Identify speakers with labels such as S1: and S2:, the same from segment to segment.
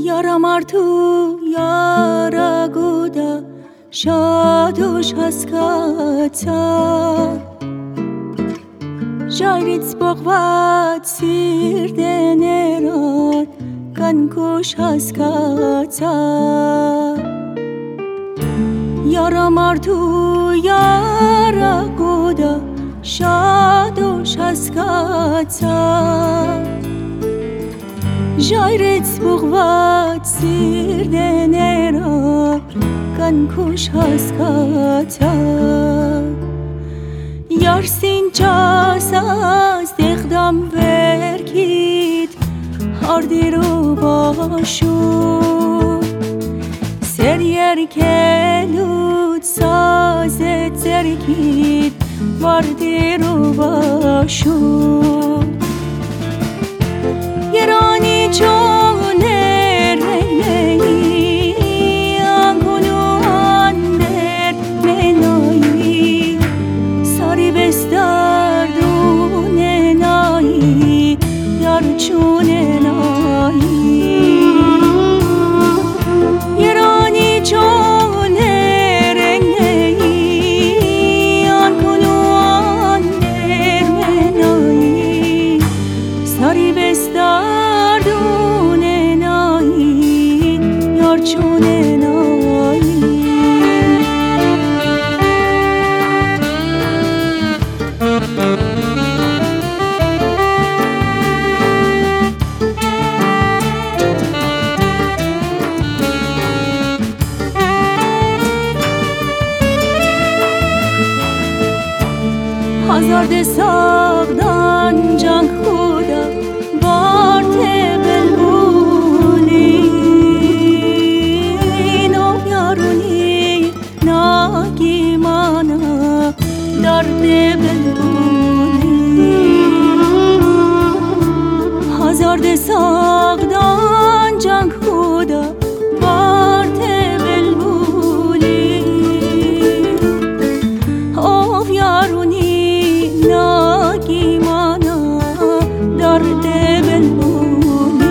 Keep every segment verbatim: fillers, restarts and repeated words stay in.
S1: Yaram artu yara guda shadush haskata Jairits bogvat sirdenerat kankush haskata Yaram artu yara guda shadush haskata Jairets bogvat sirdenera kankush haskata Yarsin chasas dekhdam verkit hardiru bashu Serier kelut sazet zerkit vardiru bashu Yerani çoner reyneyi Angunu ander menayi Sari bestardun enayi Yarçun enayi Yerani çoner reyneyi Angunu ander menayi Sari bestardun Hazar de sağdan can khuda barte belbuli no yaruni nagimana darde belbuli Hazar de sağdan can khuda barte belbuli of yaruni nagimana darde belbuli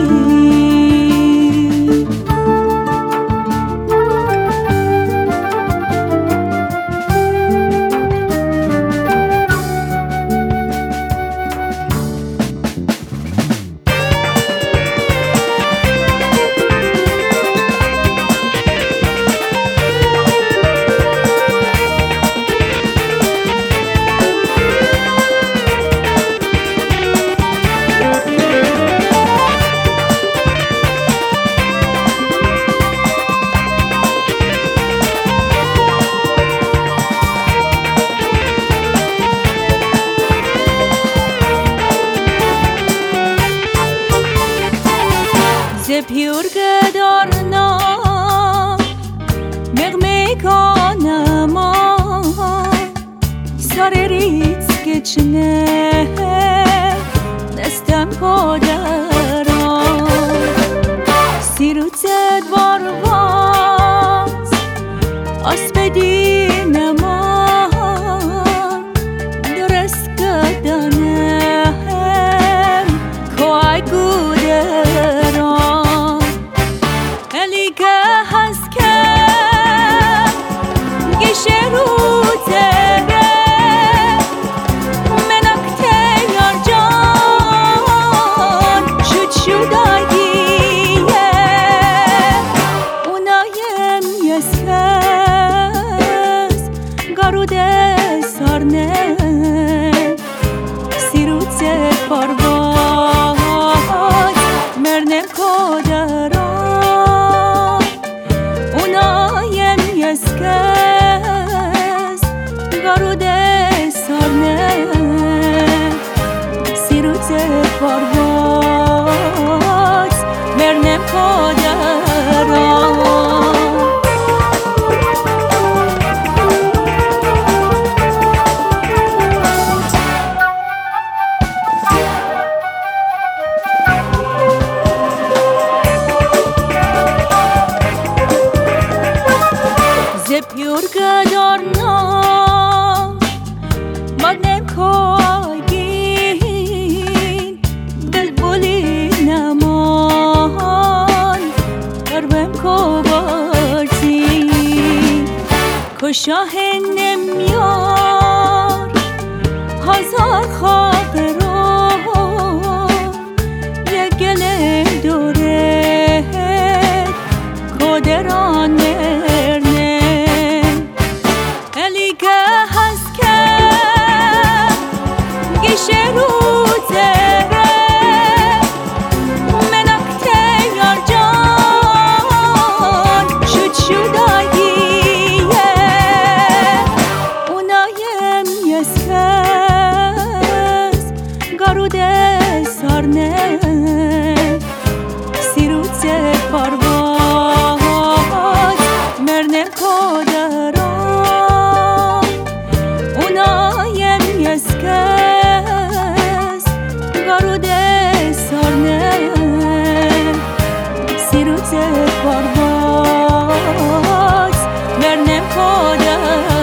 S1: Zephyur gedarna megmekanama Sareritz geçne nestem kodera Sirutzed varvaz aspedinema Dres gedanem koay gudera Zephyur gedarna magnem koygin شاه نمیار هزار خاقه رو یه گله دوره کدران مرنه الیگه هست که گیشه رو تره منکته یار جان شد شداییه اونایم یسکس گاروده سارنه سیروته پارواز مرنه کدران اونایم یسکس گاروده سارنه سیروته پارواز مرنه کدران